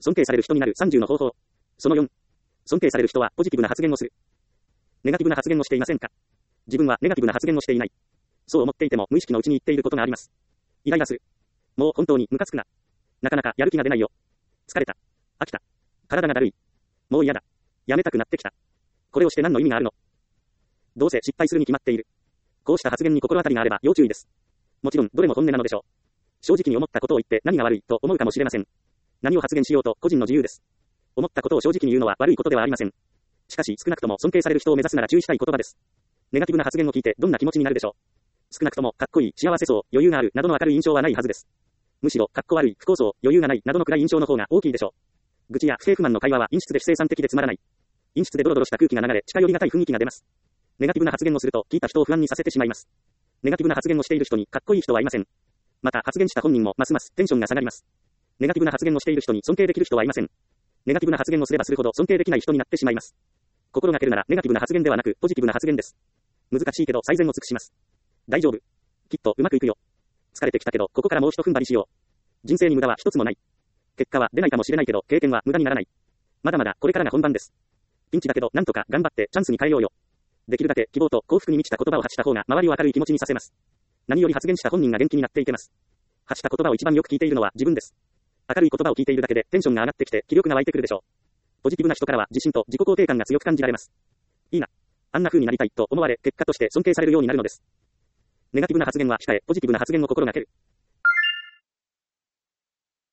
尊敬される人になる30の方法。その4。尊敬される人はポジティブな発言をする。ネガティブな発言をしていませんか？自分はネガティブな発言をしていない。そう思っていても無意識のうちに言っていることがあります。イライラする。もう本当にムカつくな。なかなかやる気が出ないよ。疲れた。飽きた。体がだるい。もう嫌だ。やめたくなってきた。これをして何の意味があるの？どうせ失敗するに決まっている。こうした発言に心当たりがあれば要注意です。もちろんどれも本音なのでしょう。正直に思ったことを言って何が悪いと思うかもしれません。何を発言しようと個人の自由です。思ったことを正直に言うのは悪いことではありません。しかし少なくとも尊敬される人を目指すなら注意したい言葉です。ネガティブな発言を聞いてどんな気持ちになるでしょう。少なくともかっこいい、幸せそう、余裕があるなどの明るい印象はないはずです。むしろかっこ悪い、不幸そう、余裕がないなどの暗い印象の方が大きいでしょう。愚痴や不平不満の会話は陰湿で不生産的でつまらない。陰湿でドロドロした空気が流れ、近寄りがたい雰囲気が出ます。ネガティブな発言をすると聞いた人を不安にさせてしまいます。ネガティブな発言をしている人にかっこいい人はいません。また発言した本人もますますテンションが下がります。ネガティブな発言をしている人に尊敬できる人はいません。ネガティブな発言をすればするほど尊敬できない人になってしまいます。心がけるならネガティブな発言ではなくポジティブな発言です。難しいけど最善を尽くします。大丈夫。きっとうまくいくよ。疲れてきたけどここからもう一踏ん張りしよう。人生に無駄は一つもない。結果は出ないかもしれないけど経験は無駄にならない。まだまだこれからが本番です。ピンチだけどなんとか頑張ってチャンスに変えようよ。できるだけ希望と幸福に満ちた言葉を発した方が周りを明るい気持ちにさせます。何より発言した本人が元気になっていけます。発した言葉を一番よく聞いているのは自分です。明るい言葉を聞いているだけでテンションが上がってきて気力が湧いてくるでしょう。ポジティブな人からは自信と自己肯定感が強く感じられます。いいな。あんな風になりたいと思われ、結果として尊敬されるようになるのです。ネガティブな発言は控え、ポジティブな発言を心がける。